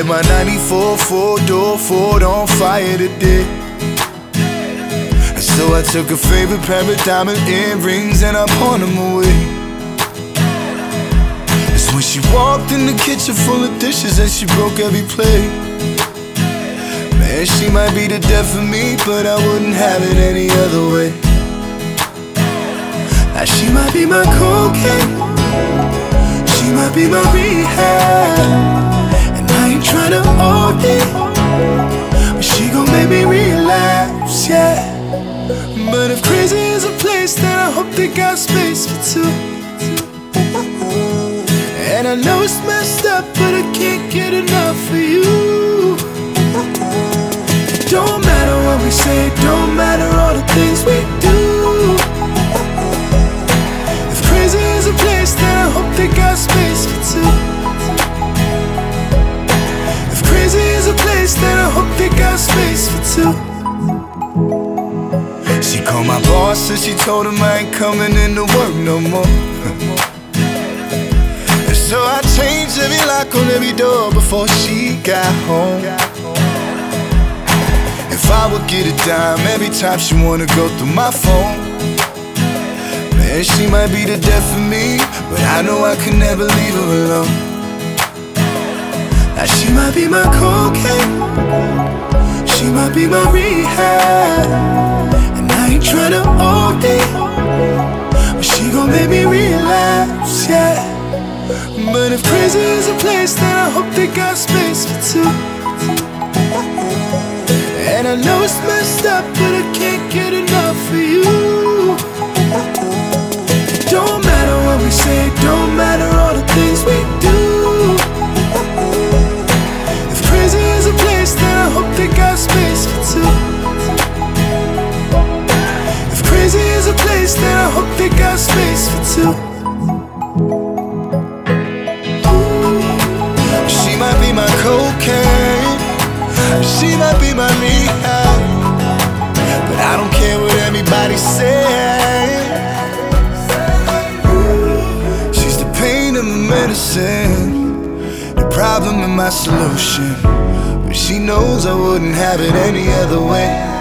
Set my 94 four-door Ford on fire today. And so I took her favorite pair of diamond earrings and I pawned them away. It's when she walked in the kitchen full of dishes and she broke every plate. Man, she might be the death of me, but I wouldn't have it any other way. Now she might be my cocaine, she might be my rehab, and I ain't tryna OD, but she gon' make me relapse, yeah. But if crazy is a place, then I hope they got space for two. And I know it's messed up, but I can't get enough of you. It don't matter what we say, don't matter all the things we do. If crazy is a place, then I hope they got space for two. If crazy is a place, then I hope they got space for two. She called my boss and she told him I ain't coming into work no more. And so I changed every lock on every door before she got home. If I would get a dime every time she wanna go through my phone, man, she might be the death of me, but I know I can never leave her alone. Now she might be my cocaine, she might be my rehab, and I ain't tryna OD, but she gon' make me relapse, yeah. But if crazy is a place, then I hope they got space for two. And I know it's messed up, but I can't get enough of you. It don't matter what we say, don't matter all the things we do. If crazy is a place, then I hope they got space for two. If crazy is a place, then I hope they got space for two. She might be my cocaine, she might be my rehab, but I don't care what anybody says. She's the pain and the medicine, the problem and my solution, but she knows I wouldn't have it any other way.